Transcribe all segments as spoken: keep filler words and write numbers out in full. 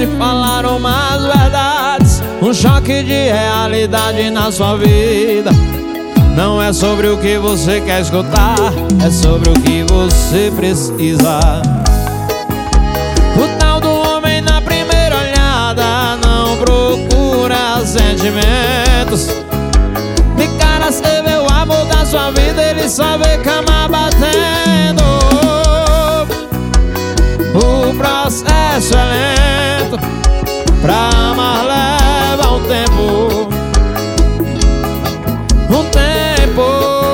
de falar umas verdades, um choque de realidade na sua vida. Não é sobre o que você quer escutar, é sobre o que você precisa. O tal do homem na primeira olhada não procura sentimentos. De cara cê vê o amor da sua vida, ele só vê cama batendo. O processo é lento, pra amar leva um tempo. Um tempo.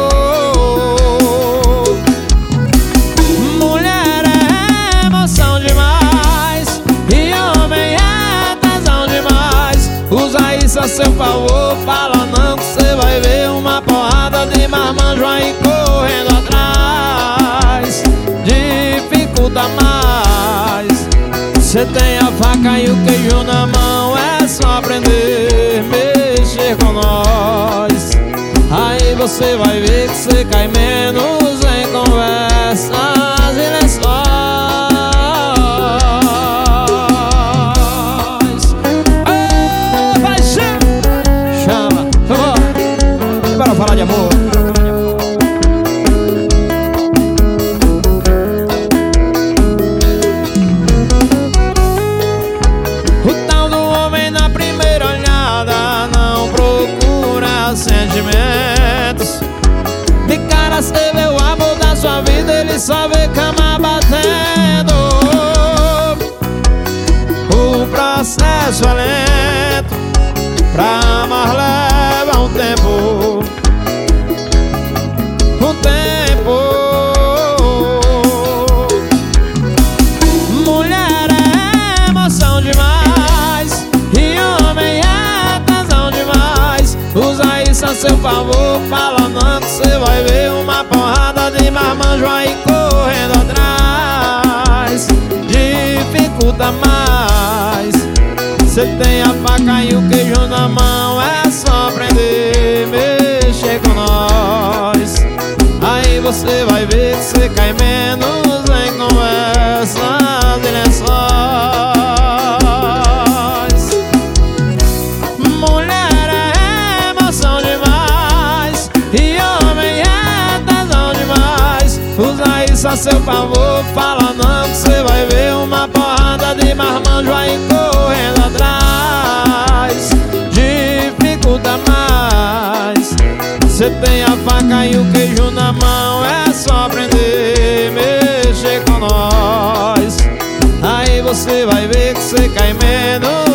Mulher é emoção demais e homem é tesão demais. Usa isso a seu favor, fala não que cê vai ver uma porrada de marmanjo aí correndo atrás. Dificulta mais. Cê tem a faca e o queijo na mão, é só aprender, mexer com nós. Aí você vai ver que você cai menos em conversas e lençóis. Oh, vai, chama! Chama, vamos! Bora falar de amor. O tal do homem na primeira olhada não procura sentimentos. De cara cê vê o amor da sua vida, ele só vê cama batendo. O processo é lento, pra amar leva um tempo. Um tempo. Mulher é emoção demais e homem é tesão demais. Usa isso a seu favor, fala não que cê vai ver uma porrada de marmanjo aí correndo atrás. Dificulta mais. Cê tem a faca e o queijo na mão, é só aprender, mexer com nós. Aí você vai ver que cê cai menos em conversas e lençóis. Mulher é emoção demais e homem é tesão demais. Usa isso a seu favor, fala não que cê vai ver uma porrada de marmanjo aí correndo atrás. Dificulta mais. Cê tem a faca e o queijo na mão, é só aprender, mexer com nós. Aí você vai ver que cê cai menos